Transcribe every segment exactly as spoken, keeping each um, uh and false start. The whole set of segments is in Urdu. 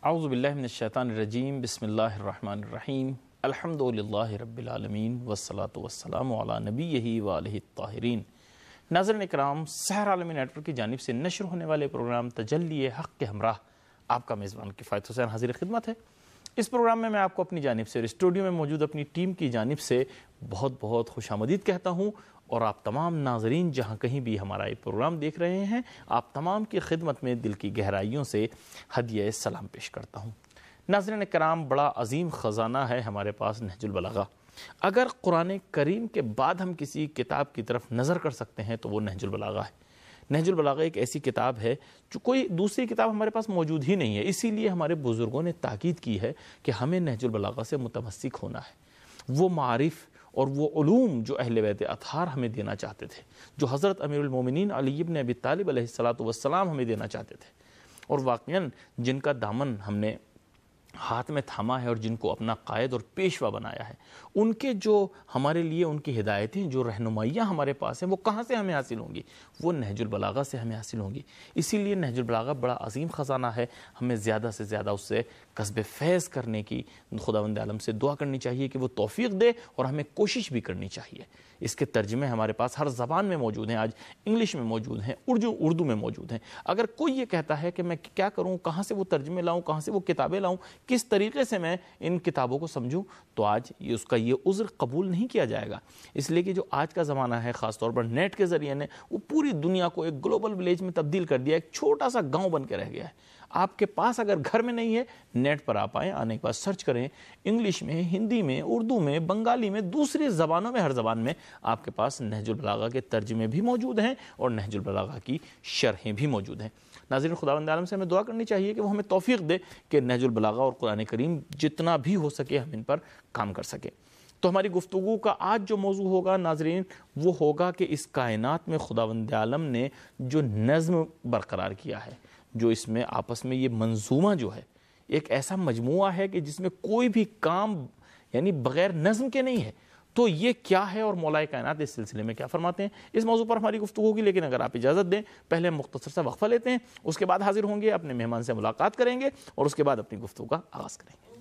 اعوذ باللہ من الشیطان الرجیم، بسم اللہ الرحمن الرحیم، الحمد للہ رب العالمین والصلاة والسلام علی نبیہ وآلہ الطاہرین۔ ناظرین اکرام، سحر عالمی نیٹ ورک کی جانب سے نشر ہونے والے پروگرام تجلی حق کے ہمراہ آپ کا میزبان کفایت حسین حاضر خدمت ہے۔ اس پروگرام میں میں آپ کو اپنی جانب سے اور اسٹوڈیو میں موجود اپنی ٹیم کی جانب سے بہت بہت خوش آمدید کہتا ہوں، اور آپ تمام ناظرین جہاں کہیں بھی ہمارا یہ پروگرام دیکھ رہے ہیں، آپ تمام کی خدمت میں دل کی گہرائیوں سے ہدیہ سلام پیش کرتا ہوں۔ ناظرین کرام، بڑا عظیم خزانہ ہے ہمارے پاس نہج البلاغہ۔ اگر قرآن کریم کے بعد ہم کسی کتاب کی طرف نظر کر سکتے ہیں تو وہ نہج البلاغہ ہے۔ نہج البلاغہ ایک ایسی کتاب ہے جو کوئی دوسری کتاب ہمارے پاس موجود ہی نہیں ہے، اسی لیے ہمارے بزرگوں نے تاکید کی ہے کہ ہمیں نہج البلاغہ سے متمسک ہونا ہے۔ وہ معارف اور وہ علوم جو اہل بیت اطہار ہمیں دینا چاہتے تھے، جو حضرت امیر المومنین علی ابن ابی طالب علیہ الصلاۃ والسلام ہمیں دینا چاہتے تھے، اور واقعاً جن کا دامن ہم نے ہاتھ میں تھاما ہے اور جن کو اپنا قائد اور پیشوا بنایا ہے، ان کے جو ہمارے لیے ان کی ہدایتیں، جو رہنمائیاں ہمارے پاس ہیں، وہ کہاں سے ہمیں حاصل ہوں گی؟ وہ نہج البلاغہ سے ہمیں حاصل ہوں گی۔ اسی لیے نہج البلاغہ بڑا عظیم خزانہ ہے، ہمیں زیادہ سے زیادہ اس سے کسب فیض کرنے کی خداوند عالم سے دعا کرنی چاہیے کہ وہ توفیق دے، اور ہمیں کوشش بھی کرنی چاہیے۔ اس کے ترجمے ہمارے پاس ہر زبان میں موجود ہیں، آج انگلش میں موجود ہیں، اردو اردو میں موجود ہیں۔ اگر کوئی یہ کہتا ہے کہ میں کیا کروں، کہاں سے وہ ترجمے لاؤں، کہاں سے وہ کتابیں لاؤں، کس طریقے سے میں ان کتابوں کو سمجھوں، تو آج یہ اس کا یہ عذر قبول نہیں کیا جائے گا، اس لیے کہ جو آج کا زمانہ ہے، خاص طور پر نیٹ کے ذریعے نے وہ پوری دنیا کو ایک گلوبل ولیج میں تبدیل کر دیا، ایک چھوٹا سا گاؤں بن کے رہ گیا ہے۔ آپ کے پاس اگر گھر میں نہیں ہے، نیٹ پر آپ آئیں، آنے کے بعد سرچ کریں، انگلش میں، ہندی میں، اردو میں، بنگالی میں، دوسری زبانوں میں، ہر زبان میں آپ کے پاس نہج البلاغہ کے ترجمے بھی موجود ہیں اور نہج البلاغہ کی شرحیں بھی موجود ہیں۔ ناظرین، خداوند عالم سے ہمیں دعا کرنی چاہیے کہ وہ ہمیں توفیق دے کہ نہج البلاغہ اور قرآن کریم جتنا بھی ہو سکے ہم ان پر کام کر سکیں۔ تو ہماری گفتگو کا آج جو موضوع ہوگا ناظرین، وہ ہوگا کہ اس کائنات میں خداوند عالم نے جو نظم برقرار کیا ہے، جو اس میں آپس میں یہ منظومہ جو ہے، ایک ایسا مجموعہ ہے کہ جس میں کوئی بھی کام یعنی بغیر نظم کے نہیں ہے، تو یہ کیا ہے اور مولا کائنات اس سلسلے میں کیا فرماتے ہیں، اس موضوع پر ہماری گفتگو ہوگی۔ لیکن اگر آپ اجازت دیں، پہلے ہم مختصر سا وقفہ لیتے ہیں، اس کے بعد حاضر ہوں گے، اپنے مہمان سے ملاقات کریں گے اور اس کے بعد اپنی گفتگو کا آغاز کریں گے۔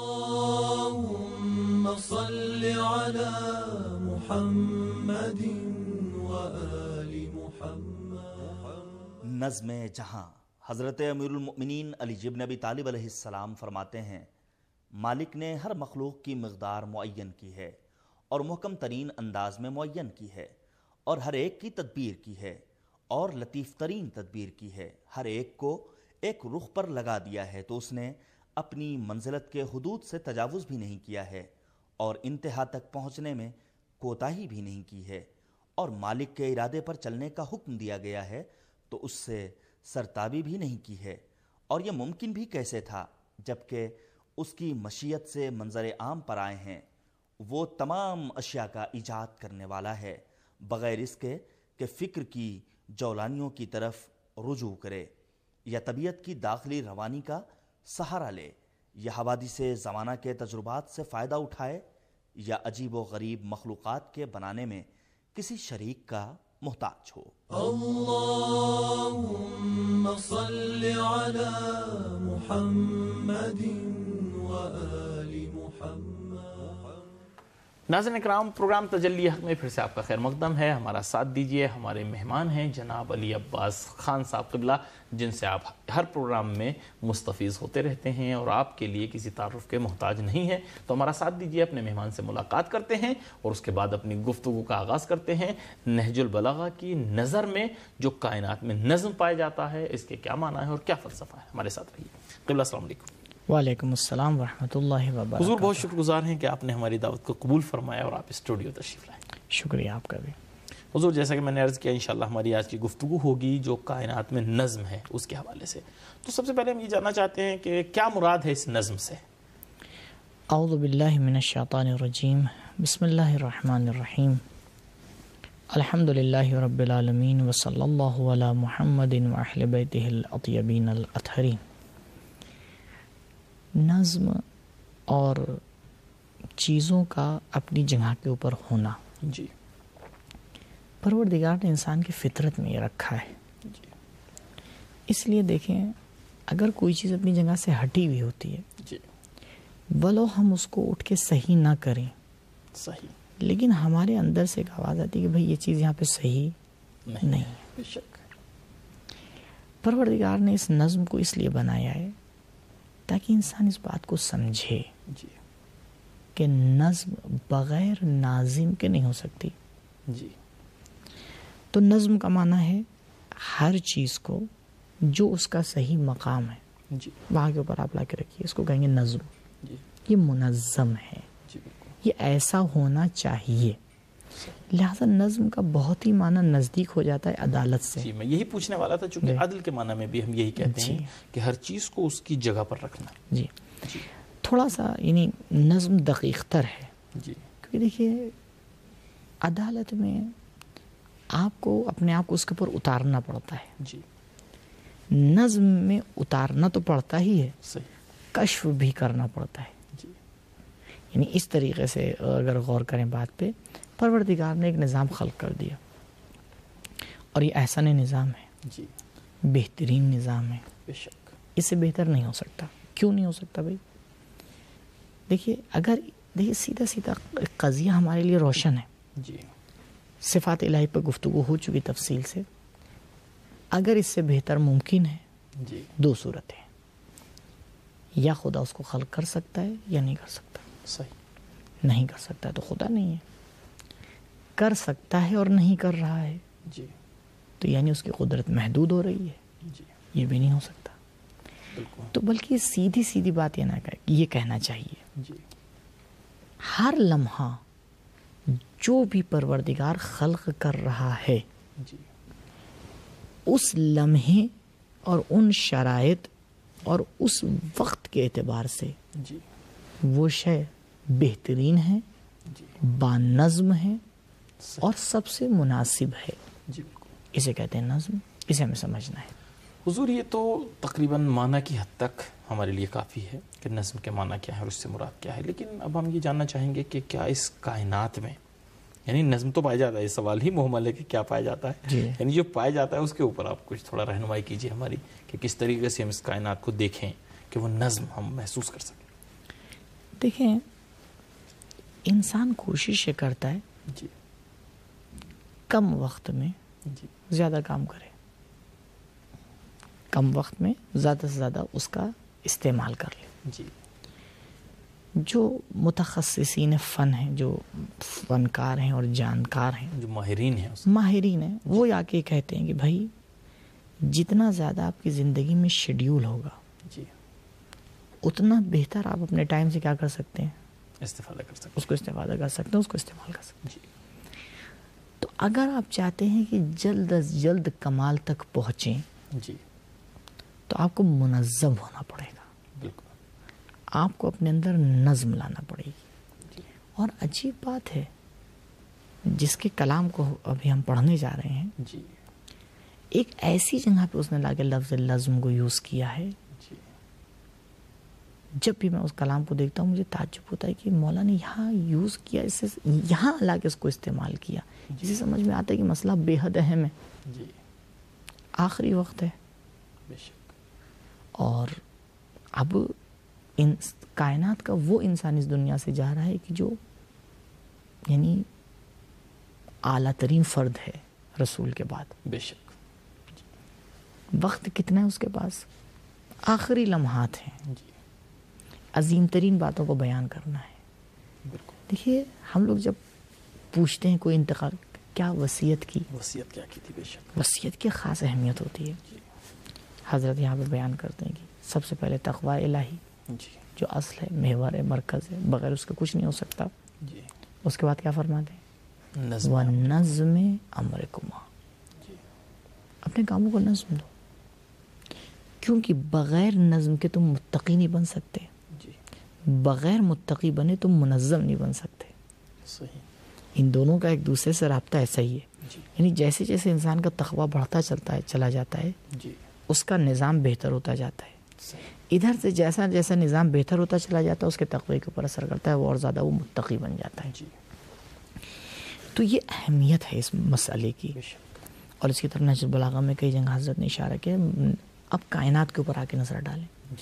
اللہم صل علی محمد وآل محمد۔ نظم جہاں حضرت امیر المؤمنین علی ابن ابی طالب علیہ السلام فرماتے ہیں، مالک نے ہر مخلوق کی مقدار معین کی ہے اور محکم ترین انداز میں معین کی ہے، اور ہر ایک کی تدبیر کی ہے اور لطیف ترین تدبیر کی ہے۔ ہر ایک کو ایک رخ پر لگا دیا ہے تو اس نے اپنی منزلت کے حدود سے تجاوز بھی نہیں کیا ہے اور انتہا تک پہنچنے میں کوتاہی بھی نہیں کی ہے، اور مالک کے ارادے پر چلنے کا حکم دیا گیا ہے تو اس سے سرتابی بھی نہیں کی ہے۔ اور یہ ممکن بھی کیسے تھا جبکہ اس کی مشیت سے منظر عام پر آئے ہیں۔ وہ تمام اشیاء کا ایجاد کرنے والا ہے، بغیر اس کے کہ فکر کی جولانیوں کی طرف رجوع کرے یا طبیعت کی داخلی روانی کا سہارا لے، یا حوادث زمانہ کے تجربات سے فائدہ اٹھائے، یا عجیب و غریب مخلوقات کے بنانے میں کسی شریک کا محتاج ہو۔ اللہم صل علی محمد وآل محمد۔ ناظرین اکرام، پروگرام تجلی حق میں پھر سے آپ کا خیر مقدم ہے۔ ہمارا ساتھ دیجیے، ہمارے مہمان ہیں جناب علی عباس خان صاحب قبلہ، جن سے آپ ہر پروگرام میں مستفیض ہوتے رہتے ہیں اور آپ کے لیے کسی تعارف کے محتاج نہیں ہے۔ تو ہمارا ساتھ دیجیے، اپنے مہمان سے ملاقات کرتے ہیں اور اس کے بعد اپنی گفتگو کا آغاز کرتے ہیں۔ نہج البلاغہ کی نظر میں جو کائنات میں نظم پایا جاتا ہے، اس کے کیا معنی ہے اور کیا فلسفہ ہے، ہمارے ساتھ رہیے۔ قبلہ السلام علیکم۔ وعلیکم السلام ورحمۃ اللہ وبرکاتہ۔ حضور بہت شکر گزار ہیں کہ آپ نے ہماری دعوت کو قبول فرمایا اور آپ اسٹوڈیو تشریف لائے۔ شکریہ آپ کا بھی۔ حضور، جیسا کہ میں نے عرض کیا، انشاءاللہ ہماری آج کی گفتگو ہوگی جو کائنات میں نظم ہے اس کے حوالے سے۔ تو سب سے پہلے ہم یہ جاننا چاہتے ہیں کہ کیا مراد ہے اس نظم سے؟ اعوذ باللہ من الشیطان الرجیم، بسم اللہ الرحمن الرحیم، الحمد للہ رب العالمین وصلی اللہ علی محمد واہل بیتہ الاطیبین الاطہرین۔ نظم اور چیزوں کا اپنی جگہ کے اوپر ہونا، جی، پروردگار نے انسان کی فطرت میں یہ رکھا ہے۔ جی، اس لیے دیکھیں، اگر کوئی چیز اپنی جگہ سے ہٹی ہوئی ہوتی ہے جی ولو ہم اس کو اٹھ کے صحیح نہ کریں، صحیح لیکن ہمارے اندر سے ایک آواز آتی ہے کہ بھئی یہ چیز یہاں پہ صحیح نہیں نہیں۔ بے شک پروردگار نے اس نظم کو اس لیے بنایا ہے تاکہ انسان اس بات کو سمجھے جی کہ نظم بغیر ناظم کے نہیں ہو سکتی۔ جی تو نظم کا معنی ہے ہر چیز کو جو اس کا صحیح مقام ہے جی وہاں کے اوپر آپ لا کے رکھیے، اس کو کہیں گے نظم۔ جی یہ منظم ہے، جی بالکل یہ ایسا ہونا چاہیے۔ لہذا نظم کا بہت ہی معنی نزدیک ہو جاتا ہے عدالت سے۔ جی میں یہی پوچھنے والا تھا، چونکہ جی۔ عدل کے معنی میں بھی ہم یہی کہتے ہیں جی۔ کہ ہر چیز کو اس کی جگہ پر رکھنا۔ جی جی تھوڑا سا یعنی نظم دقیق تر ہے، جی کیونکہ دیکھیے عدالت میں آپ کو اپنے آپ کو اس کے اوپر اتارنا پڑتا ہے۔ جی نظم میں اتارنا تو پڑتا ہی ہے، صحیح کشف بھی کرنا پڑتا ہے۔ جی یعنی اس طریقے سے اگر غور کریں بات پہ، پروردگار نے ایک نظام خلق کر دیا اور یہ احسن نظام ہے، جی بہترین نظام ہے، بے شک اس سے بہتر نہیں ہو سکتا۔ کیوں نہیں ہو سکتا بھائی؟ دیکھیے اگر دیکھیے سیدھا سیدھا قضیہ ہمارے لیے روشن ہے، جی صفات الہی پر گفتگو ہو چکی تفصیل سے۔ اگر اس سے بہتر ممکن ہے، جی دو صورتیں، یا خدا اس کو خلق کر سکتا ہے یا نہیں کر سکتا۔ صحیح نہیں کر سکتا تو خدا نہیں ہے، کر سکتا ہے اور نہیں کر رہا ہے جی تو یعنی اس کی قدرت محدود ہو رہی ہے، جی یہ بھی نہیں ہو سکتا۔ بالکل تو بلکہ سیدھی سیدھی بات یہ نہ کہ یہ کہنا چاہیے جی ہر لمحہ جو بھی پروردگار خلق کر رہا ہے جی اس لمحے اور ان شرائط اور اس وقت کے اعتبار سے جی وہ شے بہترین ہے، جی بانظم ہے صحیح اور سب سے مناسب ہے۔ جی بالکل اسے کہتے ہیں نظم، اسے ہمیں سمجھنا ہے۔ حضور یہ تو تقریباً معنی کی حد تک ہمارے لیے کافی ہے کہ نظم کے معنی کیا ہے اور اس سے مراد کیا ہے، لیکن اب ہم یہ جاننا چاہیں گے کہ کیا اس کائنات میں یعنی نظم تو پایا جاتا ہے، یہ سوال ہی محمل ہے کہ کیا پایا جاتا ہے، جی یعنی جو پایا جاتا ہے اس کے اوپر آپ کچھ تھوڑا رہنمائی کیجیے ہماری کہ کس طریقے سے ہم اس کائنات کو دیکھیں کہ وہ نظم ہم محسوس کر سکیں۔ دیکھیں انسان کوشش یہ کرتا ہے جی کم وقت میں جی زیادہ کام کرے، کم وقت میں زیادہ سے زیادہ اس کا استعمال کر لے۔ جی جو متخصصین فن ہیں، جو فنکار ہیں اور جانکار ہیں، جو ماہرین ہیں اس ماہرین ہیں، وہ آ کے کہتے ہیں کہ بھائی جتنا زیادہ آپ کی زندگی میں شیڈیول ہوگا جی اتنا بہتر آپ اپنے ٹائم سے کیا کر سکتے ہیں، استفادہ کر سکتے اس کو استفادہ کر سکتے ہیں، اس کو استعمال کر سکتے ہیں۔ ہیں۔ جی تو اگر آپ چاہتے ہیں کہ جلد از جلد کمال تک پہنچیں جی تو آپ کو منظم ہونا پڑے گا، بالکل آپ کو اپنے اندر نظم لانا پڑے گی۔ جی اور عجیب بات ہے، جس کے کلام کو ابھی ہم پڑھنے جا رہے ہیں، جی ایک ایسی جگہ پہ اس نے لا کے لفظ نظم کو یوز کیا ہے، جی جب بھی میں اس کلام کو دیکھتا ہوں مجھے تعجب ہوتا ہے کہ مولا نے یہاں یوز کیا، اس سے یہاں لا کے اس کو استعمال کیا، اسے سمجھ میں آتا ہے کہ مسئلہ بے حد اہم ہے، جی آخری وقت ہے، بے شک اور اب ان کائنات کا وہ انسان اس دنیا سے جا رہا ہے کہ جو یعنی اعلیٰ ترین فرد ہے رسول کے بعد۔ بے شک وقت کتنا ہے اس کے پاس؟ آخری لمحات ہیں، جی عظیم ترین باتوں کو بیان کرنا ہے۔ بالکل دیکھیے ہم لوگ جب پوچھتے ہیں کوئی انتقال کیا وصیت کی، وصیت کیا کی تھی؟ بے شک وصیت کی خاص اہمیت ہوتی ہے۔ جی حضرت یہاں پہ بیان کرتے ہیں کہ سب سے پہلے تقوی الہی جی جو اصل ہے، محور ہے، مرکز ہے، بغیر اس کے کچھ نہیں ہو سکتا۔ جی اس کے بعد کیا فرماتے ہیں؟ نظم وَنَظْمِ أَمْرِكُمَا، جی اپنے کاموں کو نظم دو، کیونکہ بغیر نظم کے تم متقی نہیں بن سکتے، جی بغیر متقی بنے تم منظم نہیں بن سکتے۔ صحیح ان دونوں کا ایک دوسرے سے رابطہ ایسا ہی ہے، جی یعنی جیسے جیسے انسان کا تقویٰ بڑھتا چلتا ہے چلا جاتا ہے جی اس کا نظام بہتر ہوتا جاتا ہے، صحیح ادھر سے جیسا جیسا نظام بہتر ہوتا چلا جاتا ہے اس کے تقوی کے اوپر اثر کرتا ہے، وہ اور زیادہ وہ متقی بن جاتا ہے۔ جی تو یہ اہمیت ہے اس مسئلے کی، بے شک اور اس کی طرف نہج البلاغہ میں کئی جگہ حضرت نے اشارہ کیا، اب کائنات کے اوپر آ کے نظر ڈالیں. جی.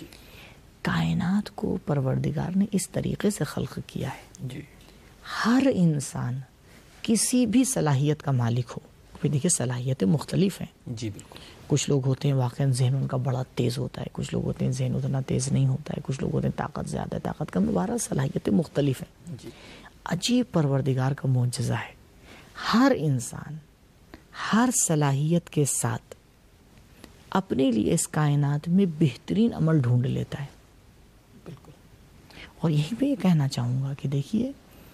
کائنات کو پروردگار نے اس طریقے سے خلق کیا ہے. جی. ہر انسان کسی بھی صلاحیت کا مالک ہو. دیکھیے صلاحیتیں مختلف ہیں. جی بالکل. کچھ لوگ ہوتے ہیں واقعاً ذہن ان کا بڑا تیز ہوتا ہے, کچھ لوگ ہوتے ہیں ذہن اتنا تیز نہیں ہوتا ہے, کچھ لوگ ہوتے ہیں طاقت زیادہ ہے, طاقت کم. بہرحال صلاحیتیں مختلف ہیں. جی. عجیب پروردگار کا معجزہ ہے, ہر انسان ہر صلاحیت کے ساتھ اپنے لیے اس کائنات میں بہترین عمل ڈھونڈ لیتا ہے. بالکل. اور یہی پہ یہ کہنا چاہوں گا کہ دیکھیے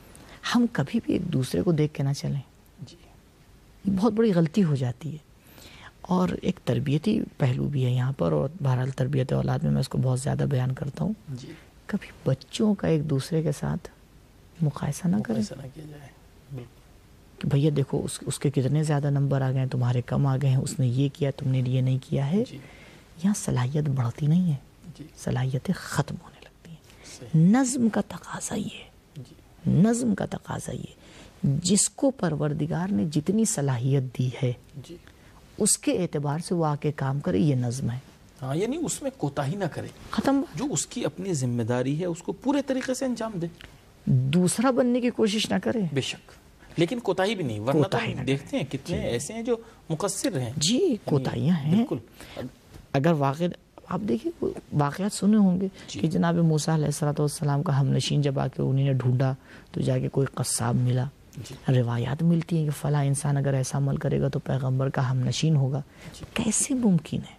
ہم کبھی بھی ایک دوسرے کو دیکھ کے نہ چلیں. جی. یہ بہت بڑی غلطی ہو جاتی ہے. اور ایک تربیتی پہلو بھی ہے یہاں پر, اور بہرحال تربیت اولاد میں میں اس کو بہت زیادہ بیان کرتا ہوں. جی. کبھی بچوں کا ایک دوسرے کے ساتھ مقایسہ نہ کریں. مقایسہ نہ کیا جائے. بالکل. کہ بھیا دیکھو اس اس کے کتنے زیادہ نمبر آ گئے ہیں, تمہارے کم آ گئے ہیں, اس نے یہ کیا تم نے یہ نہیں کیا ہے. جی. یہاں صلاحیت بڑھتی نہیں ہے, جی. صلاحیتیں ختم ہونے لگتی ہیں. صحیح. نظم کا تقاضا یہ ہے. جی. نظم کا تقاضا یہ, جس کو پروردگار نے جتنی صلاحیت دی ہے جی. اس کے اعتبار سے وہ آ کے کام کرے, یہ نظم ہے. ہاں یعنی اس میں کوتاہی نہ کرے, ختم. جو اس کی اپنی ذمہ داری ہے اس کو پورے طریقے سے انجام دے. دوسرا بننے کی کوشش نہ کرے. بے شک, لیکن کوتاہی بھی نہیں, ورنہ تو کوتاہی ہم نہ دیکھتے ہیں کتنے ایسے ہیں جو مقصر ہیں. جی کوتاہیاں ہیں. بالکل. اگر واقع آپ دیکھیں واقعات سنے ہوں گے جی. کہ جناب موسیٰ علیہ الصلوۃ والسلام کا ہم نشین جب آ کے انہیں نے ڈھونڈا تو جا کے کوئی قصاب ملا. جی. روایات ملتی ہیں کہ فلاں انسان اگر ایسا عمل کرے گا تو پیغمبر کا ہم نشین ہوگا. جی. کیسے ممکن ہے؟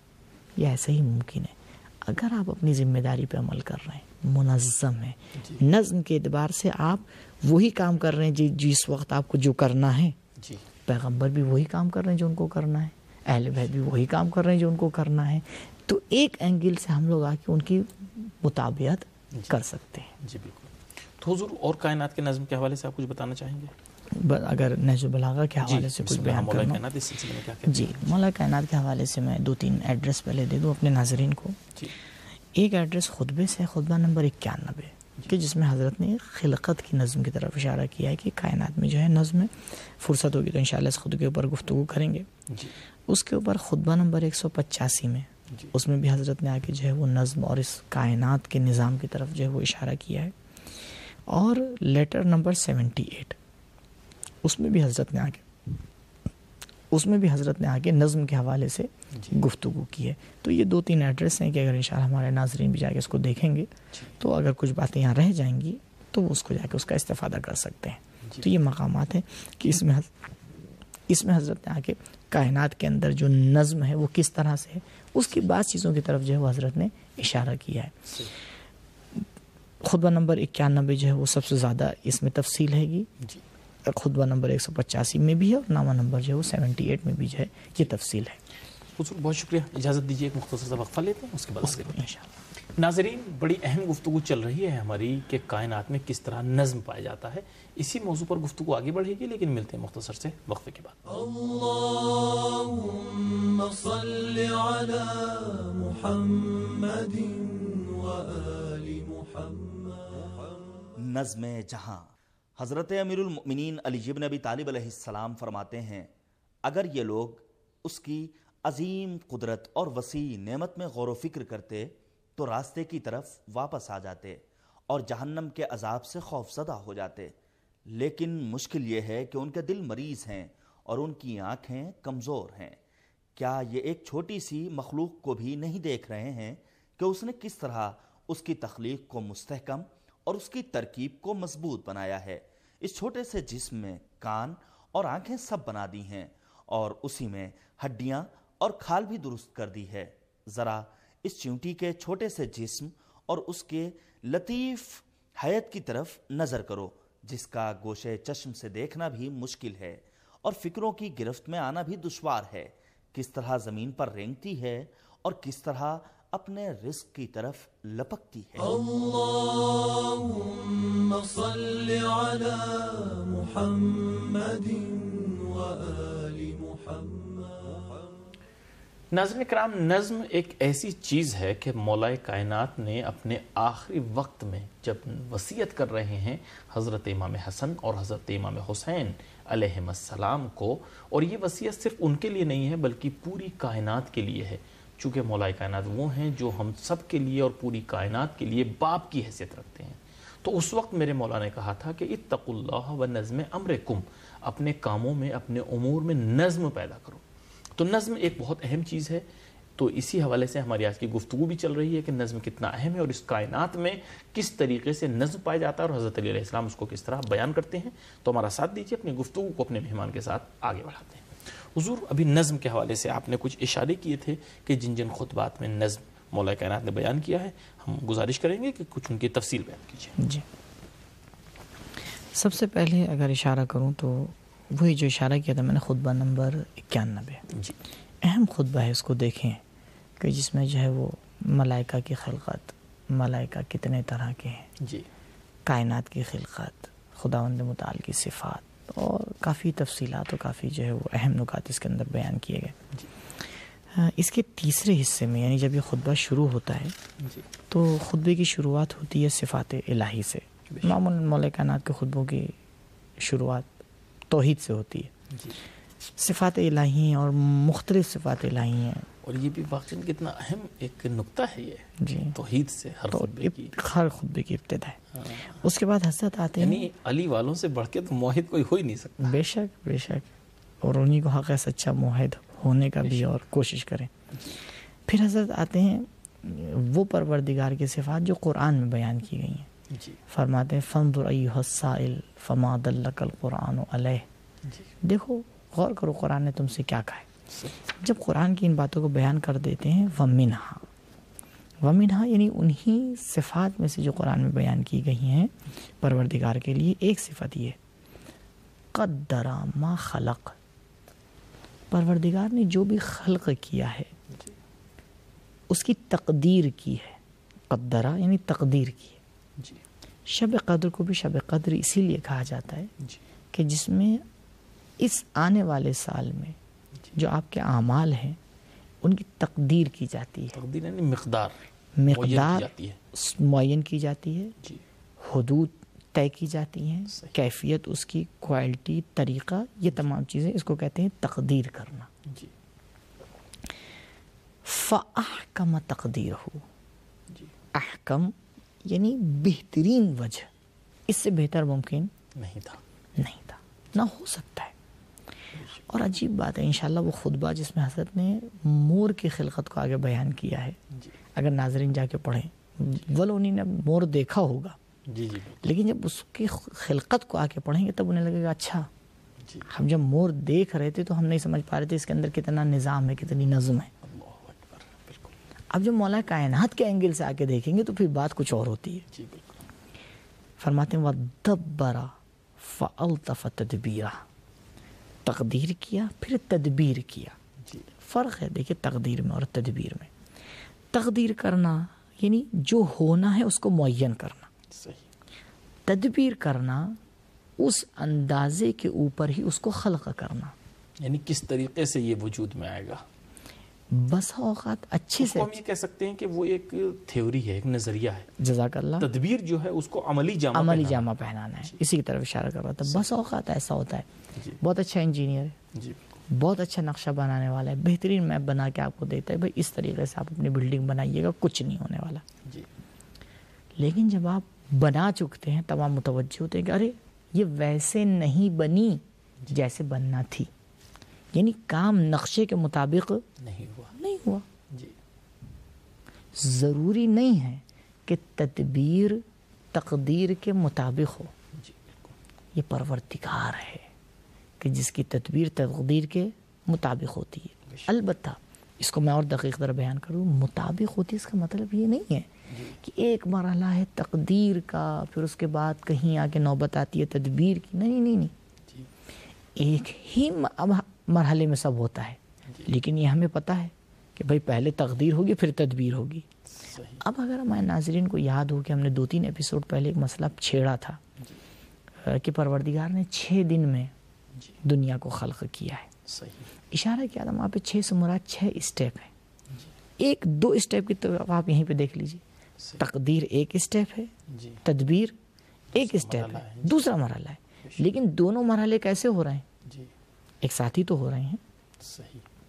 یہ ایسے ہی ممکن ہے اگر آپ اپنی ذمہ داری پہ عمل کر رہے ہیں, منظم ہے. جی. نظم کے اعتبار سے آپ وہی کام کر رہے ہیں جی جس وقت آپ کو جو کرنا ہے. جی. پیغمبر بھی وہی کام کر رہے ہیں جو ان کو کرنا ہے, اہل بیت بھی وہی کام کر رہے ہیں جو ان کو کرنا ہے. تو ایک اینگل سے ہم لوگ آ کے ان کی مطابقت جی. کر سکتے ہیں. جی بالکل. تو حضور اور کائنات کے نظم کے حوالے سے آپ کچھ بتانا چاہیں گے؟ اگر نہج البلاغہ کے حوالے سے کچھ بیان کرنا. کائنات اس سلسلے میں کیا کہتے جی مولا کائنات کے حوالے سے میں دو تین ایڈریس پہلے دے دوں اپنے ناظرین کو. جی. ایک ایڈریس خطبے سے, خطبہ نمبر اکیانوے, کہ جس میں حضرت نے خلقت کی نظم کی طرف اشارہ کیا ہے کہ کائنات میں جو ہے نظم ہے. فرصت ہوگی تو انشاءاللہ اس خطبے کے اوپر گفتگو کریں گے. جی. اس کے اوپر خطبہ نمبر ایک سو پچاسی میں جی. اس میں بھی حضرت نے آ کے جو ہے وہ نظم اور اس کائنات کے نظام کی طرف جو ہے وہ اشارہ کیا ہے. اور لیٹر نمبر سیونٹی ایٹ اس میں بھی حضرت نے آگے اس میں بھی حضرت نے آگے نظم کے حوالے سے جی. گفتگو کی ہے. تو یہ دو تین ایڈریس ہیں کہ اگر انشاءاللہ ہمارے ناظرین بھی جا کے اس کو دیکھیں گے جی. تو اگر کچھ باتیں یہاں رہ جائیں گی تو وہ اس کو جا کے اس کا استفادہ کر سکتے ہیں. جی. تو یہ مقامات ہیں کہ اس میں اس میں حضرت نے آ کے کائنات کے اندر جو نظم ہے وہ کس طرح سے ہے اس کی بعض چیزوں کی طرف جو ہے وہ حضرت نے اشارہ کیا ہے. خطبہ نمبر اکیانوے جو ہے وہ سب سے زیادہ اس میں تفصیل ہے گی. جی. خطبہ نمبر ایک سو پچاسی میں بھی ہے اور نامہ نمبر جو ہے وہ سیونٹی ایٹ میں بھی جو ہے یہ تفصیل ہے. حضور بہت شکریہ. اجازت دیجیے ایک مختصر سا وقفہ لیتے ہیں, اس کے بعد اس کے بعد انشاءاللہ. ناظرین بڑی اہم گفتگو چل رہی ہے ہماری کہ کائنات میں کس طرح نظم پایا جاتا ہے. اسی موضوع پر گفتگو آگے بڑھے گی, لیکن ملتے ہیں مختصر سے وقفے کے بعد. اللهم صل على محمد وآل محمد. نظم جہاں. حضرت امیر المؤمنین علی بن ابی طالب علیہ السلام فرماتے ہیں اگر یہ لوگ اس کی عظیم قدرت اور وسیع نعمت میں غور و فکر کرتے تو راستے کی طرف واپس آ جاتے اور جہنم کے عذاب سے خوف زدہ ہو جاتے. لیکن مشکل یہ ہے کہ ان کے دل مریض ہیں اور ان کی آنکھیں کمزور ہیں. کیا یہ ایک چھوٹی سی مخلوق کو بھی نہیں دیکھ رہے ہیں کہ اس نے کس طرح اس کی تخلیق کو مستحکم اور اس کی ترکیب کو مضبوط بنایا ہے. اس چھوٹے سے جسم میں کان اور آنکھیں سب بنا دی ہیں اور اسی میں ہڈیاں اور کھال بھی درست کر دی ہے. ذرا اس چیونٹی کے چھوٹے سے جسم اور اس کے لطیف حیت کی طرف نظر کرو جس کا گوشے چشم سے دیکھنا بھی مشکل ہے اور فکروں کی گرفت میں آنا بھی دشوار ہے. کس طرح زمین پر رینگتی ہے اور کس طرح اپنے رزق کی طرف لپکتی ہے. اللهم صل على محمد وآل محمد. ناظرین کرام نظم ایک ایسی چیز ہے کہ مولا کائنات نے اپنے آخری وقت میں جب وصیت کر رہے ہیں حضرت امام حسن اور حضرت امام حسین علیہم السلام کو, اور یہ وصیت صرف ان کے لیے نہیں ہے بلکہ پوری کائنات کے لیے ہے, چونکہ مولا کائنات وہ ہیں جو ہم سب کے لیے اور پوری کائنات کے لیے باپ کی حیثیت رکھتے ہیں. تو اس وقت میرے مولا نے کہا تھا کہ اتقوا اللہ و نظم امرکم، اپنے کاموں میں اپنے امور میں نظم پیدا کرو. تو نظم ایک بہت اہم چیز ہے. تو اسی حوالے سے ہماری آج کی گفتگو بھی چل رہی ہے کہ نظم کتنا اہم ہے اور اس کائنات میں کس طریقے سے نظم پایا جاتا ہے اور حضرت علی علیہ السلام اس کو کس طرح بیان کرتے ہیں. تو ہمارا ساتھ دیجیے، اپنی گفتگو کو اپنے مہمان کے ساتھ آگے بڑھاتے ہیں. حضور، ابھی نظم کے حوالے سے آپ نے کچھ اشارے کیے تھے کہ جن جن خطبات میں نظم مولا کائنات نے بیان کیا ہے، ہم گزارش کریں گے کہ کچھ ان کی تفصیل بیان کیجیے. جی، سب سے پہلے اگر اشارہ کروں تو وہی جو اشارہ کیا تھا میں نے، خطبہ نمبر اکیانوے. جی، اہم خطبہ ہے، اس کو دیکھیں کہ جس میں جو ہے وہ ملائکہ کی خلقت، ملائکہ کتنے طرح کے ہیں، جی، کائنات کی خلقت، خداوند متعال کی صفات، اور کافی تفصیلات اور کافی جو ہے وہ اہم نکات اس کے اندر بیان کیے گئے. جی، اس کے تیسرے حصے میں، یعنی جب یہ خطبہ شروع ہوتا ہے جی، تو خطبے کی شروعات ہوتی ہے صفات الہی سے. معمولاً مولا کائنات کے خطبوں کی شروعات توحید سے ہوتی ہے. جی، صفات الہی ہیں اور مختلف صفات الہی ہیں. اور یہ بھی واقعی کتنا اہم ایک نقطہ ہے یہ، جی، توحید سے ہر تو خطبے کی. ہر خطبے کی ابتدا ہے. اس کے بعد حضرت آتے ہیں. یعنی علی والوں سے بڑھ کے تو موحد کوئی ہو ہی نہیں سکتا. بے شک بے شک، اور انہی کو حق ہے سچا موحد ہونے کا بھی، اور کوشش کریں. پھر حضرت آتے ہیں وہ پروردگار کی صفات جو قرآن میں بیان کی گئی ہیں. جی، فرماتے ہیں فانظر ایھا السائل فما دلک القرآن علیہ. جی، دیکھو، غور کرو قرآن نے تم سے کیا کہا ہے. صحیح. جب قرآن کی ان باتوں کو بیان کر دیتے ہیں، وَمِنْهَا وَمِنْهَا یعنی انہی صفات میں سے جو قرآن میں بیان کی گئی ہیں پروردگار کے لیے، ایک صفت یہ قدر ما خلق، پروردگار نے جو بھی خلق کیا ہے اس کی تقدیر کی ہے. قدرہ یعنی تقدیر کی ہے. جی، شب قدر کو بھی شب قدر اسی لیے کہا جاتا ہے جی، کہ جس میں اس آنے والے سال میں جو آپ کے اعمال ہیں ان کی تقدیر کی جاتی ہے. تقدیر یعنی مقدار معین کی مقدار جاتی ہے. معین کی جاتی ہے، جی، حدود طے کی جاتی ہیں، صحیح. کیفیت اس کی، کوالٹی، طریقہ، یہ تمام چیزیں اس کو کہتے ہیں تقدیر کرنا. جی، فَأَحْكَمَ تَقْدِيرُهُ، جی، احکم یعنی بہترین وجہ، اس سے بہتر ممکن نہیں تھا. نہیں تھا، نہ ہو سکتا ہے. اور عجیب بات ہے انشاءاللہ وہ خطبہ جس میں حضرت نے مور کی خلقت کو آگے بیان کیا ہے. جی، اگر ناظرین جا کے پڑھیں، ولو انہیں نے مور دیکھا ہوگا، جی، جی، لیکن جب اس کی خلقت کو آ کے پڑھیں گے تب انہیں لگے گا اچھا، جی، ہم جب مور دیکھ رہے تھے تو ہم نہیں سمجھ پا رہے تھے اس کے اندر کتنا نظام ہے، کتنی نظم ہے. اللہ اکبر. بالکل. اب جب مولا کائنات کے اینگل سے آ کے دیکھیں گے تو پھر بات کچھ اور ہوتی ہے. جی، بالکل. فرماتے ہیں وَدَبَّرَ فَأَلْطَفَ تَدْبِيرًا، تقدیر کیا پھر تدبیر کیا. جی، فرق ہے دیکھیں تقدیر میں اور تدبیر میں. تقدیر کرنا یعنی جو ہونا ہے اس کو معین کرنا. صحیح. تدبیر کرنا اس اندازے کے اوپر ہی اس کو خلق کرنا. یعنی کس طریقے سے یہ وجود میں آئے گا. بس اوقات اچھے اس سے کو ہم یہ کہہ سکتے ہیں کہ وہ ایک تھیوری ہے، ایک نظریہ ہے. جزاک اللہ. تدبیر جو ہے اس کو عملی جامہ عملی پہنانا. جامہ پہنانا ہے، اسی کی طرف اشارہ کر رہا تھا. بس اوقات ایسا ہوتا ہے جی، بہت اچھا انجینئر ہے، جی، بہت اچھا نقشہ بنانے والا ہے، بہترین میپ بنا کے آپ کو دیتا ہے، بھائی اس طریقے سے آپ اپنی بلڈنگ بنائیے گا، کچھ نہیں ہونے والا. جی، لیکن جب آپ بنا چکتے ہیں تمام متوجہ ہوتے ہیں کہ ارے یہ ویسے نہیں بنی جیسے بننا تھی، یعنی کام نقشے کے مطابق نہیں ہوا. نہیں ہوا. جی، ضروری نہیں ہے کہ تدبیر تقدیر کے مطابق ہو. جی، بالکل. یہ پروردگار ہے کہ جس کی تدبیر تقدیر کے مطابق ہوتی ہے. البتہ اس کو میں اور دقیق طرح بیان کروں، مطابق ہوتی ہے اس کا مطلب یہ نہیں ہے کہ ایک مرحلہ ہے تقدیر کا پھر اس کے بعد کہیں آ کے نوبت آتی ہے تدبیر کی. نہیں نہیں نہیں، جی، ایک ہی مرحلے میں سب ہوتا ہے. لیکن یہ ہمیں پتہ ہے کہ بھائی پہلے تقدیر ہوگی پھر تدبیر ہوگی. صحیح. اب اگر ہمارے ناظرین کو یاد ہو کہ ہم نے دو تین ایپیسوڈ پہلے ایک مسئلہ چھیڑا تھا کہ پروردگار نے چھ دن میں جی، دنیا کو خلق کیا ہے. صحیح. اشارہ کیا تھا وہاں پہ چھ سے مراد چھ اسٹیپ ہیں. ایک دو اسٹیپ کی تو آپ یہیں پہ دیکھ لیجیے. تقدیر ایک اسٹیپ ہے، جی، تدبیر ایک دوسرا اسٹیپ مرحلہ ہے، ہے. دوسرا مرحلہ ہے. لیکن دونوں مرحلے کیسے ہو رہے ہیں؟ جی، ایک ساتھ ہی تو ہو رہے ہیں. صحیح.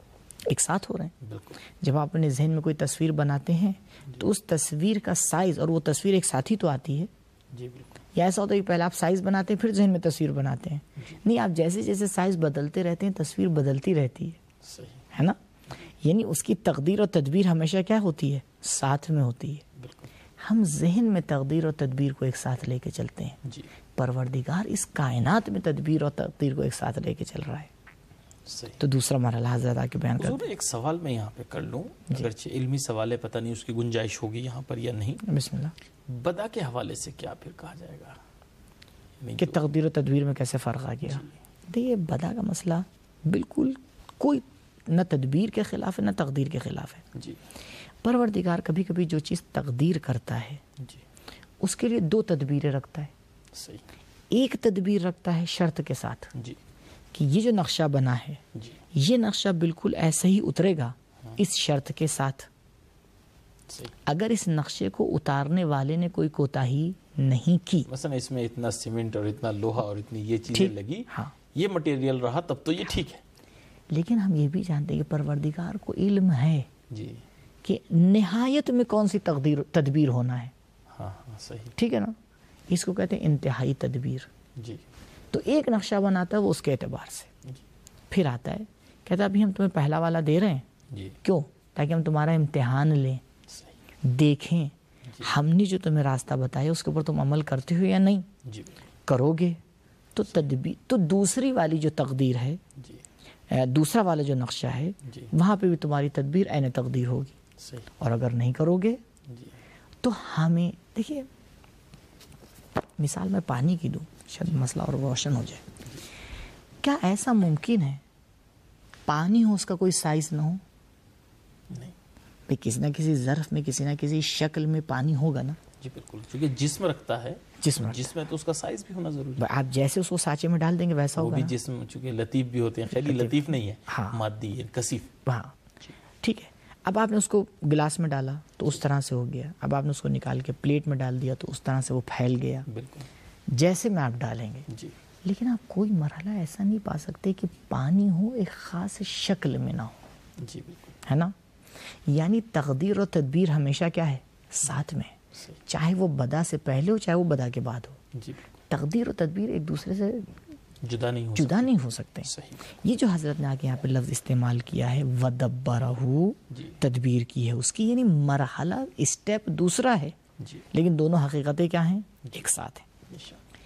ایک ساتھ ہو رہے ہیں. بالکل. جب آپ اپنے ذہن میں کوئی تصویر بناتے ہیں تو اس تصویر کا سائز اور وہ تصویر ایک ساتھ ہی تو آتی ہے. جی بالکل. یا ایسا ہوتا ہے کہ پہلے آپ سائز بناتے ہیں پھر ذہن میں تصویر بناتے ہیں. نہیں، آپ جیسے جیسے سائز بدلتے رہتے ہیں تصویر بدلتی رہتی ہے. صحیح ہے نا. یعنی اس کی تقدیر اور تدبیر ہمیشہ کیا ہوتی ہے؟ ساتھ میں ہوتی ہے. بالکل. ہم ذہن میں تقدیر اور تدبیر کو ایک ساتھ لے کے چلتے ہیں. جی پروردگار اس کائنات میں تدبیر اور تقدیر کو ایک ساتھ لے کے چل رہا ہے. صحیح. تو دوسرا مرحلہ حضرت آ کے بیان حضور کرتے ایک سوال میں یہاں پہ کر لوں، اگرچہ علمی سوال ہے، پتہ نہیں اس کی گنجائش ہوگی یہاں پر یا نہیں. ہیں. بسم اللہ. بدا کے حوالے سے کیا پھر کہا جائے گا یعنی کہ جو- تقدیر و تدبیر میں کیسے فرق آ گیا؟ دیکھیے بدا کا مسئلہ بالکل کوئی نہ تدبیر کے خلاف ہے نہ تقدیر کے خلاف ہے. جی پروردگار کبھی کبھی جو چیز تقدیر کرتا ہے جی اس کے لیے دو تدبیریں رکھتا ہے. صحیح. ایک تدبیر رکھتا ہے شرط کے ساتھ جی کہ یہ جو نقشہ بنا ہے جی یہ نقشہ بالکل ایسے ہی اترے گا اس شرط کے ساتھ. صحیح. اگر اس نقشے کو اتارنے والے نے کوئی کوتاہی نہیں کی، مثلا اس میں اتنا سیمنٹ اور اتنا لوہا اور اتنی یہ چیزیں ٹھیک. لگی، ہاں. یہ مٹیریل رہا، تب تو یہ ٹھیک ہے. لیکن ہم یہ بھی جانتے ہیں کہ پروردگار کو علم ہے جی کہ نہایت میں کون سی تقدیر تدبیر ہونا ہے. ہاں ہاں صحیح. ٹھیک ہے نا. اس کو کہتے ہیں انتہائی تدبیر. جی تو ایک نقشہ بناتا ہے وہ اس کے اعتبار سے، جی پھر آتا ہے کہتا ہے ابھی ہم تمہیں پہلا والا دے رہے ہیں. جی کیوں؟ تاکہ ہم تمہارا امتحان لیں، صحیح. دیکھیں ہم نے جو تمہیں راستہ بتایا اس کے اوپر تم عمل کرتے ہو یا نہیں. جی کرو گے تو تدبیر. تو دوسری والی جو تقدیر ہے، جی اے، دوسرا والا جو نقشہ ہے جی وہاں پہ بھی تمہاری تدبیر عین تقدیر ہوگی. صحیح. اور اگر نہیں کرو گے جی تو ہمیں دیکھیے مثال میں پانی کی دوں شاید مسئلہ اور روشن ہو جائے. کیا ایسا ممکن ہے پانی ہو اس کا کوئی سائز نہ ہو؟ نہیں. بھئی کسی نہ کسی ظرف میں کسی نہ کسی شکل میں پانی ہوگا نا. جی بالکل، کیونکہ جسم رکھتا ہے، جسم رکھتا جسم ہے تو اس کا سائز بھی ہونا ضروری ہے. بھئی آپ جیسے اس کو سانچے میں ڈال دیں گے ویسا وہ ہوگا بھی نا. جسم چونکہ لطیف بھی ہوتے ہیں، خیلی لطیف نہیں ہے، ہاں. مادی ہے، کثیف. ہاں ٹھیک ہے. اب آپ نے اس کو گلاس میں ڈالا تو اس طرح سے ہو گیا. اب آپ نے اس کو نکال کے پلیٹ میں ڈال دیا تو اس طرح سے وہ پھیل گیا بالکل. جیسے میں آپ ڈالیں گے. جی لیکن آپ کوئی مرحلہ ایسا نہیں پا سکتے کہ پانی ہو ایک خاص شکل میں نہ ہو. جی بالکل. ہے نا. یعنی تقدیر اور تدبیر ہمیشہ کیا ہے؟ ساتھ میں. صحیح. چاہے وہ بدا سے پہلے ہو چاہے وہ بدا کے بعد ہو. جی بالکل. تقدیر اور تدبیر ایک دوسرے سے جدا نہیں ہو جدا نہیں ہو سکتے. صحیح. یہ جو حضرت نے آگے یہاں پہ لفظ استعمال کیا ہے وَدَبَّرَهُ، جی تدبیر کی ہے اس کی، یعنی مرحلہ اسٹیپ دوسرا ہے جی لیکن دونوں حقیقتیں کیا ہیں؟ ایک ساتھ ہیں. بے شک.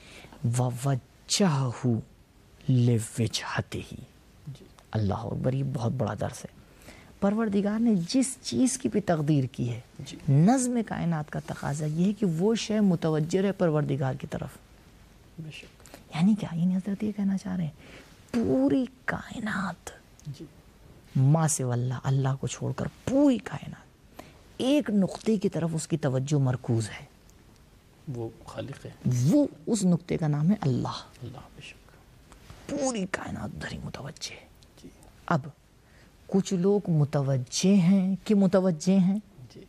وَوَجَّهُ لِوِجْهَتِهِ. جی اللہ اکبر، یہ بہت بڑا درس ہے. پروردگار نے جس چیز کی بھی تقدیر کی ہے، جی نظم کائنات کا تقاضا یہ ہے کہ وہ شے متوجہ ہے پروردگار کی طرف. بے شک. یعنی کیا؟ یعنی حضرت یہ کہنا چاہ رہے ہیں پوری کائنات جی ماں سے اللہ، اللہ کو چھوڑ کر پوری کائنات ایک نقطے کی طرف اس کی توجہ مرکوز ہے. وہ خالق ہے. وہ اس نقطے کا نام ہے اللہ. اللہ. بے شک. پوری کائنات ادھر ہی متوجہ ہے. جی اب کچھ لوگ متوجہ ہیں کہ متوجہ ہیں، جی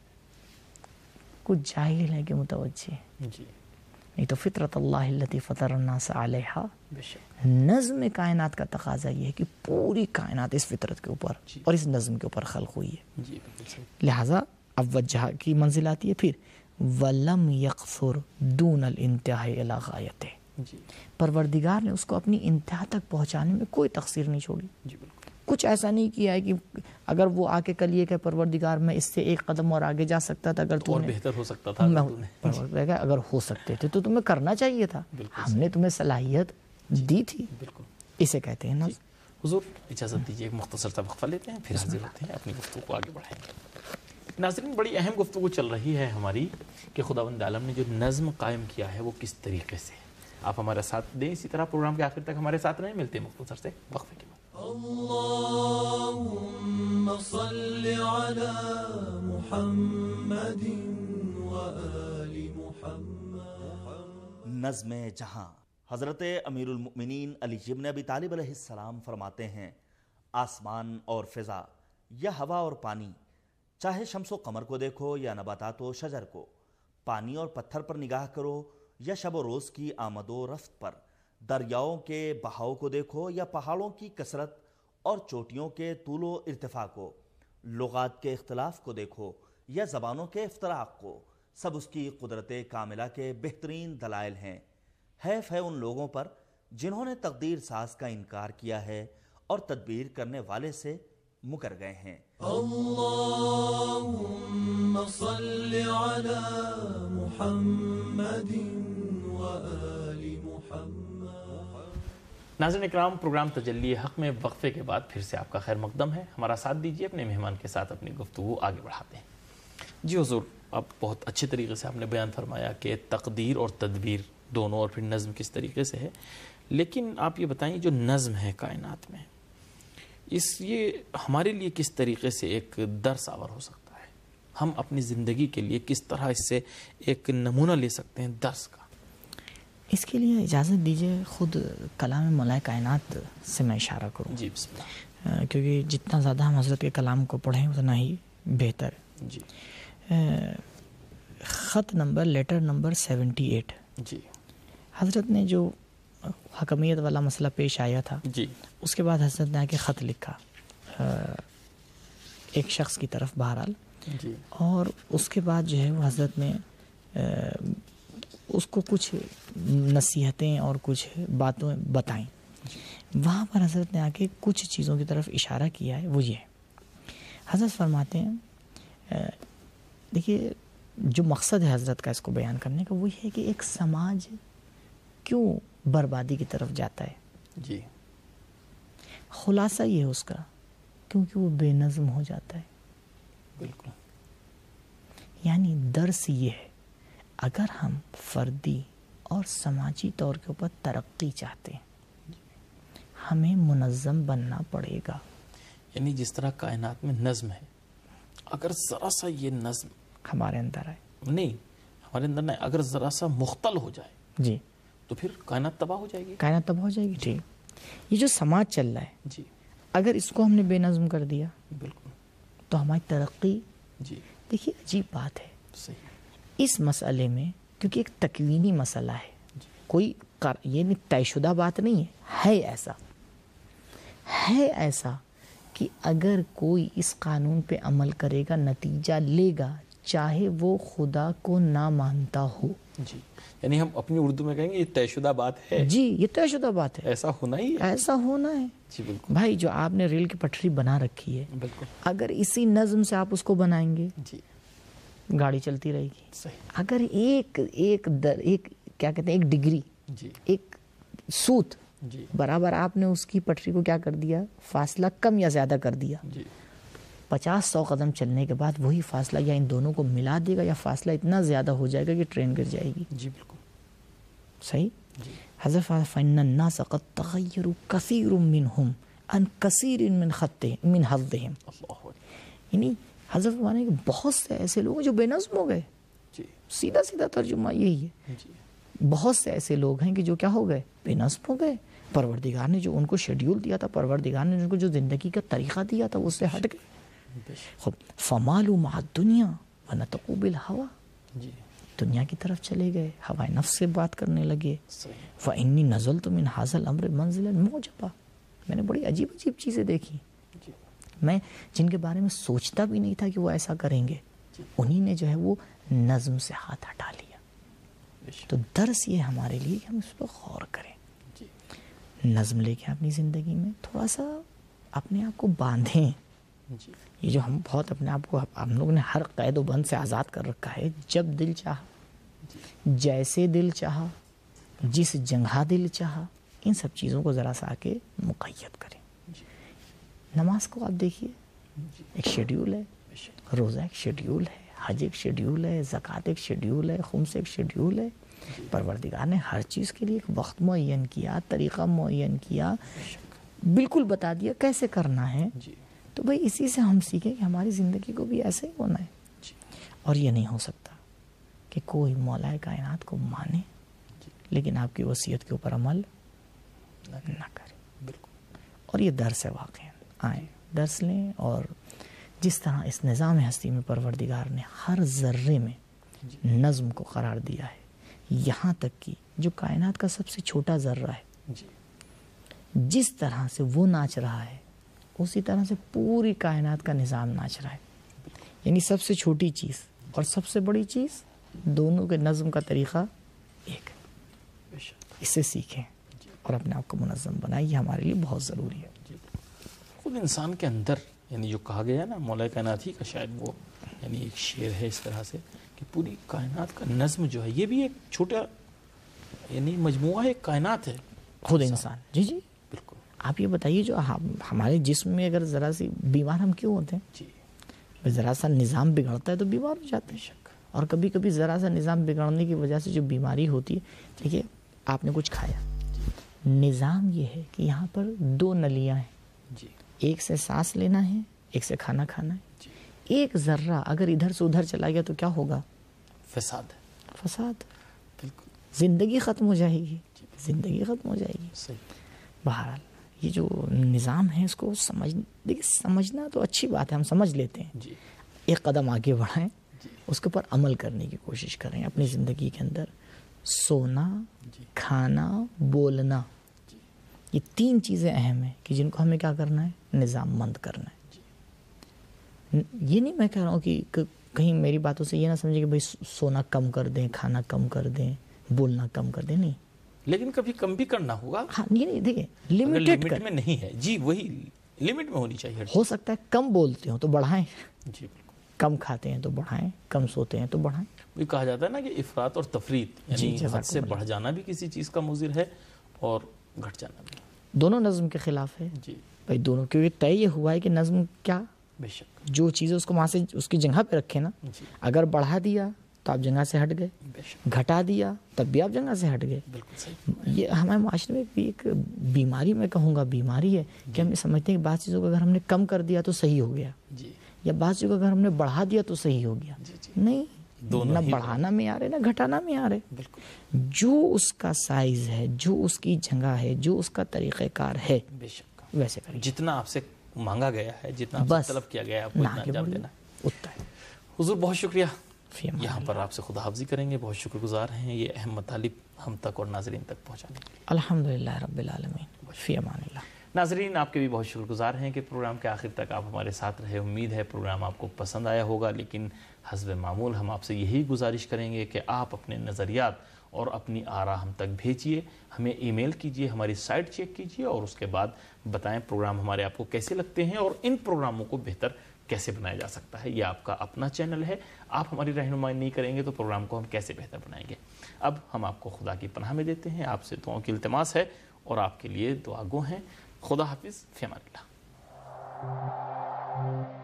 کچھ جاہل ہیں کہ متوجہ ہیں. جی نہیں تو فطرت اللہ التی فطر الناس علیہا، بے شک. نظم کائنات کا تقاضا یہ ہے کہ پوری کائنات اس فطرت کے اوپر جی. اور اس نظم کے اوپر خلق ہوئی ہے. جی بالکل صحیح. لہٰذا اب وجہ کی منزل آتی ہے پھر وَلَمْ يَقْصُرْ دُونَ الْإِنْتِهَاءِ إِلَىٰ غَایَتِهِ. جی پروردگار نے اس کو اپنی انتہا تک پہنچانے میں کوئی تقصیر نہیں چھوڑی. جی بالکل. کچھ ایسا نہیں کیا ہے کہ اگر وہ آ کے کل یہ کہ پروردگار میں اس سے ایک قدم اور آگے جا سکتا تھا، اگر تو اور نے بہتر ہو سکتا تھا میں اگر تو نے. پروردگار کہا اگر ہو سکتے تھے تو تمہیں کرنا چاہیے تھا. بالکل ہم نے تمہیں صلاحیت دی تھی. بالکل. اسے کہتے ہیں نظم. حضور اجازت دیجیے ایک مختصر سا وقفہ لیتے ہیں پھر حاضر ہوتے ہیں، اپنی گفتگو کو آگے بڑھائیں گے. ناظرین بڑی اہم گفتگو چل رہی ہے ہماری کہ خداوند عالم نے جو نظم قائم کیا ہے وہ کس طریقے سے. آپ ہمارا ساتھ دیں، اسی طرح پروگرام کے آخر تک ہمارے ساتھ رہیں. ملتے ہیں مختصر سے وقفے کے بعد. اللهم صل على محمد وآل محمد. نظم جہاں. حضرت امیر المؤمنین علی ابن ابی طالب علیہ السلام فرماتے ہیں آسمان اور فضا یا ہوا اور پانی، چاہے شمس و قمر کو دیکھو یا نباتات و شجر کو، پانی اور پتھر پر نگاہ کرو یا شب و روز کی آمد و رفت پر، دریاؤں کے بہاؤ کو دیکھو یا پہاڑوں کی کثرت اور چوٹیوں کے طول و ارتفاع کو، لغات کے اختلاف کو دیکھو یا زبانوں کے افتراق کو، سب اس کی قدرت کاملہ کے بہترین دلائل ہیں۔ حیف ہے ان لوگوں پر جنہوں نے تقدیر ساز کا انکار کیا ہے اور تدبیر کرنے والے سے مکر گئے ہیں۔ اللهم صل على محمد وآل محمد۔ ناظرین اکرام، پروگرام تجلی حق میں وقفے کے بعد پھر سے آپ کا خیر مقدم ہے۔ ہمارا ساتھ دیجیے، اپنے مہمان کے ساتھ اپنی گفتگو آگے بڑھاتے ہیں۔ جی حضور، اب بہت اچھے طریقے سے آپ نے بیان فرمایا کہ تقدیر اور تدبیر دونوں، اور پھر نظم کس طریقے سے ہے، لیکن آپ یہ بتائیں جو نظم ہے کائنات میں، اس یہ ہمارے لیے کس طریقے سے ایک درس آور ہو سکتا ہے؟ ہم اپنی زندگی کے لیے کس طرح اس سے ایک نمونہ لے سکتے ہیں درس کا؟ اس کے لیے اجازت دیجیے خود کلام مولا کائنات سے میں اشارہ کروں۔ جی بسم اللہ۔ کیونکہ جتنا زیادہ ہم حضرت کے کلام کو پڑھیں اتنا ہی بہتر ہے۔ جی خط نمبر لیٹر نمبر سیونٹی ایٹ، جی حضرت نے جو حکمیت والا مسئلہ پیش آیا تھا، جی اس کے بعد حضرت نے آ کے خط لکھا ایک شخص کی طرف بہرحال، جی اور اس کے بعد جو ہے وہ حضرت نے اس کو کچھ نصیحتیں اور کچھ باتیں بتائیں۔ وہاں پر حضرت نے آ کے کچھ چیزوں کی طرف اشارہ کیا ہے، وہ یہ ہے، حضرت فرماتے ہیں، دیکھیے جو مقصد ہے حضرت کا اس کو بیان کرنے کا وہ یہ ہے کہ ایک سماج کیوں بربادی کی طرف جاتا ہے۔ جی خلاصہ یہ ہے اس کا، کیونکہ وہ بے نظم ہو جاتا ہے۔ بالکل۔ یعنی درس یہ ہے، اگر ہم فردی اور سماجی طور کے اوپر ترقی چاہتے ہیں ہمیں منظم بننا پڑے گا۔ یعنی جس طرح کائنات میں نظم ہے، اگر ذرا سا یہ نظم ہمارے اندر آئے، نہیں ہمارے اندر نہیں، اگر ذرا سا مختل ہو جائے جی تو پھر کائنات تباہ ہو جائے گی۔ کائنات تباہ ہو جائے گی۔ ٹھیک، یہ جو سماج چل رہا ہے جی اگر اس کو ہم نے بے نظم کر دیا بالکل۔ تو ہماری ترقی، جی دیکھیے عجیب بات ہے صحیح۔ اس مسئلے میں، کیونکہ ایک تکوینی مسئلہ ہے، کوئی یہ طے شدہ بات نہیں ہے، ہے ایسا ہے ایسا کہ اگر کوئی اس قانون پہ عمل کرے گا نتیجہ لے گا، چاہے وہ خدا کو نہ مانتا ہو۔ جی یعنی ہم اپنی اردو میں کہیں گے یہ طے شدہ بات ہے، جی یہ طے شدہ بات ہے، ایسا ہونا ہی ہے۔ ایسا ہونا ہے۔ جی بالکل بھائی جو آپ نے ریل کی پٹری بنا رکھی ہے، بالکل اگر اسی نظم سے آپ اس کو بنائیں گے جی گاڑی چلتی رہے گی۔ صحیح۔ اگر ایک ایک در ایک کیا کہتے ہیں ایک ڈگری، جی ایک سوت جی برابر آپ نے اس کی پٹری کو کیا کر دیا، فاصلہ کم یا زیادہ کر دیا، جی پچاس سو قدم چلنے کے بعد وہی فاصلہ یا ان دونوں کو ملا دے گا یا فاصلہ اتنا زیادہ ہو جائے گا کہ ٹرین گر جائے گی۔ جی بالکل صحیح۔ جی حضرت فَإِنَّ النَّاسَ قَدْ تَغَيَّرُوا كَثِيرٌ مِّنْهُمْ عَنْ كَثِيرٍ مِّنْ خَطِّهِمْ مِنْ حَظِّهِمْ، اللہ اکبر۔ یعنی حضرت فرمانے کہ بہت سے ایسے لوگ ہیں جو بے نظم ہو گئے، جی سیدھا سیدھا ترجمہ یہی ہے، جی بہت سے ایسے لوگ ہیں کہ جو کیا ہو گئے، بے نظم ہو گئے۔ پروردگار نے جو ان کو شیڈیول دیا تھا، پروردگار نے ان کو جو زندگی کا طریقہ دیا تھا اس سے ہٹ گئے۔ بے شک۔ خب فَمَالُوا مَعَ الدُّنْيَا وَنَطَقُوا بِالْهَوَىٰ، جی دنیا کی طرف چلے گئے، ہوائے نفس سے بات کرنے لگے۔ صحیح۔ فَإِنِّي نَزَلْتُ مِنْ هَٰذَا الْأَمْرِ مَنزِلًا مُعْجَبًا، میں نے بڑی عجیب عجیب چیزیں دیکھی، جی میں جن کے بارے میں سوچتا بھی نہیں تھا کہ وہ ایسا کریں گے، انہی نے جو ہے وہ نظم سے ہاتھ ہٹا لیا۔ بے شک۔ تو درس یہ ہمارے لیے کہ ہم اس پر غور کریں، جی نظم لے کے اپنی زندگی میں تھوڑا سا اپنے آپ کو باندھیں۔ جی یہ جو ہم بہت اپنے آپ کو ہم لوگ نے ہر قید و بند سے آزاد کر رکھا ہے، جب دل چاہا، جیسے دل چاہا، جس جگہ دل چاہا، ان سب چیزوں کو ذرا سا آ کے مقید کریں۔ جی نماز کو آپ دیکھیے، جی ایک شیڈیول ہے، بے شک۔ روزہ ایک شیڈیول ہے، حج ایک شیڈیول ہے، زکوٰۃ ایک شیڈیول ہے، خمس ایک شیڈیول ہے۔ پروردگار نے ہر چیز کے لیے ایک وقت معین کیا، طریقہ معین کیا، بالکل بتا دیا کیسے کرنا ہے۔ جی تو بھائی اسی سے ہم سیکھیں کہ ہماری زندگی کو بھی ایسے ہی ہونا ہے۔ جی اور یہ نہیں ہو سکتا کہ کوئی مولا کائنات کو مانے لیکن آپ کی وصیت کے اوپر عمل نہ کرے۔ بالکل۔ اور یہ درس ہے، واقعی آئیں درس لیں، اور جس طرح اس نظام ہستی میں پروردگار نے ہر ذرے میں نظم کو قرار دیا ہے، یہاں تک کہ جو کائنات کا سب سے چھوٹا ذرہ ہے جی جس طرح سے وہ ناچ رہا ہے اسی طرح سے پوری کائنات کا نظام ناچ رہا ہے. یعنی سب سے چھوٹی چیز اور سب سے بڑی چیز دونوں کے نظم کا طریقہ ایک ہے. اس سے سیکھیں اور اپنے آپ کو منظم بنائیں, یہ ہمارے لیے بہت ضروری ہے. خود انسان کے اندر یعنی جو کہا گیا ہے نا مولا کائنات ہی کا شاید وہ یعنی ایک شعر ہے اس طرح سے کہ پوری کائنات کا نظم جو ہے یہ بھی ایک چھوٹا یعنی مجموعہ ایک کائنات ہے خود انسان. جی جی بالکل. آپ یہ بتائیے جو ہمارے جسم میں اگر ذرا سی بیمار ہم کیوں ہوتے ہیں؟ جی ذرا سا نظام بگڑتا ہے تو بیمار ہو جاتے ہیں. اور کبھی کبھی ذرا سا نظام بگڑنے کی وجہ سے جو بیماری ہوتی ہے, دیکھیے آپ نے کچھ کھایا, نظام یہ ہے کہ یہاں پر دو نلیاں ہیں, جی ایک سے سانس لینا ہے, ایک سے کھانا کھانا ہے. جی ایک ذرہ اگر ادھر سے ادھر چلا گیا تو کیا ہوگا؟ فساد ہے. فساد. بالکل زندگی ختم ہو جائے گی, زندگی ختم ہو جائے گی. صحیح. بہرحال یہ جو نظام ہے اس کو سمجھ دیکھیے سمجھنا تو اچھی بات ہے, ہم سمجھ لیتے ہیں. جی ایک قدم آگے بڑھائیں, اس کے اوپر عمل کرنے کی کوشش کریں. اپنی زندگی کے اندر سونا, کھانا, بولنا, یہ تین چیزیں اہم ہیں کہ جن کو ہمیں کیا کرنا ہے, نظام مند کرنا ہے. یہ نہیں میں کہہ رہا ہوں کہ کہیں میری باتوں سے یہ نہ سمجھے کہ بھئی سونا کم کر دیں, کھانا کم کر دیں, بولنا کم کر دیں. نہیں, لیکن کبھی کم بھی کرنا ہوگا. ہاں نہیں نہیں دیکھیں لمیٹڈ لمٹ کر, میں نہیں ہے. جی وہی لمٹ میں ہونی چاہیے. ہو سکتا ہے کم بولتے ہوں تو بڑھائیں, جی بالکل. کم کھاتے ہیں تو بڑھائیں, کم سوتے ہیں تو بڑھائیں. یہ کہا جاتا ہے نا کہ افراط اور تفریط یعنی جی, حد سے بڑھ جانا بھی کسی چیز کا مضر ہے اور گھٹ جانا بھی. دونوں نظم کے خلاف ہے. جی بھائی دونوں, کیونکہ طے یہ ہوا ہے کہ نظم کیا, بے شک. جو چیزیں اس کو وہاں سے اس کی جگہ پہ رکھے نا, جی اگر بڑھا دیا تو آپ جگہ سے ہٹ گئے, بے شک. گھٹا دیا تب بھی آپ جگہ سے ہٹ گئے. بالکل صحیح. یہ ہمارے معاشرے میں بھی ایک بیماری, میں کہوں گا بیماری ہے کہ ہم یہ سمجھتے ہیں کہ بعض چیزوں کو اگر ہم نے کم کر دیا تو صحیح ہو گیا, جی یا بعض چیزوں کو اگر ہم نے بڑھا دیا تو صحیح ہو گیا. جی جی نہیں, دونوں نہ ہی بڑھانا میں آ رہے نہ گھٹانا میں آ رہے. بالکل. جو اس کا سائز ہے, جو اس کی جگہ ہے, جو اس کا طریقہ کار ہے, بے شک ویسے کریے. جتنا آپ سے مانگا گیا ہے, جتنا آپ سے بس طلب کیا گیا ہے, آپ کو نہ اتنا آگے انجام بڑھیے, دینا ہے. اتنا ہے. حضور بہت شکریہ, فی امان یہاں اللہ. پر آپ سے خدا حافظی کریں گے. بہت شکر گزار ہیں یہ اہم مطالب ہم تک اور ناظرین تک پہنچانے کے لیے. الحمدللہ رب العالمین, فی امان اللہ. ناظرین آپ کے بھی بہت شکر گزار ہیں کہ پروگرام کے آخر تک آپ ہمارے ساتھ رہے. امید ہے پروگرام آپ کو پسند آیا ہوگا, لیکن حسب معمول ہم آپ سے یہی گزارش کریں گے کہ آپ اپنے نظریات اور اپنی آراء ہم تک بھیجیے, ہمیں ای میل کیجیے, ہماری سائٹ چیک کیجیے اور اس کے بعد بتائیں پروگرام ہمارے آپ کو کیسے لگتے ہیں اور ان پروگراموں کو بہتر کیسے بنایا جا سکتا ہے. یہ آپ کا اپنا چینل ہے, آپ ہماری رہنمائی نہیں کریں گے تو پروگرام کو ہم کیسے بہتر بنائیں گے. اب ہم آپ کو خدا کی پناہ میں دیتے ہیں, آپ سے دعاؤں کی التماس ہے اور آپ کے لیے دعا گو ہیں. خدا حافظ, فی امان اللہ.